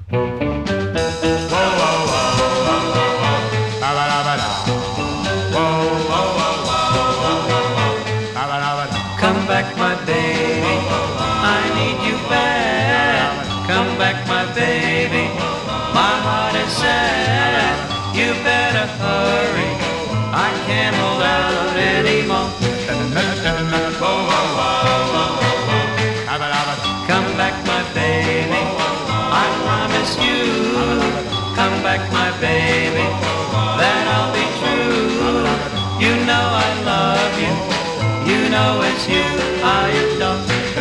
Come back, my baby, I need you back. Come back, my baby, my heart is sad. You better hurry, I can't hold out anymore. Come back, my baby, I promise you. Come back, my baby, that I'll be true. You know I love you, you know it's you I adore.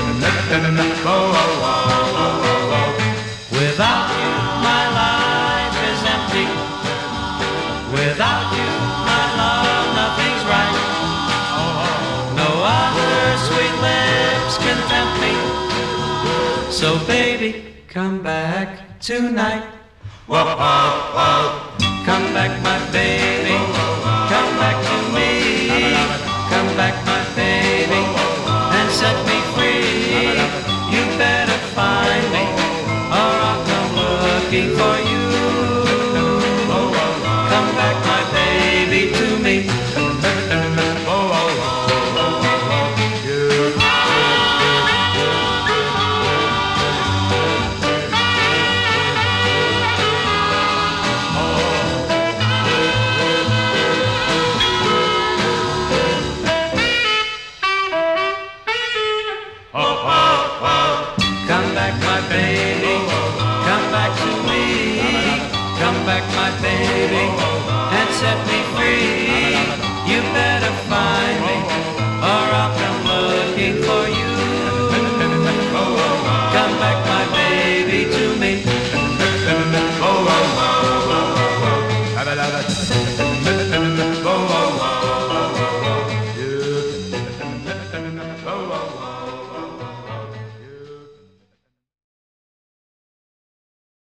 Without you, my life is empty. Without you, my love, nothing's right. No other sweet lips can tempt me. So baby, come back tonight. Come back, my baby, come back to me. Come back, my baby, and set me free. You better find me, or I'll come looking for you. Come back, my baby, to me. Come back, my baby, come back to me. Come back, my baby, and set me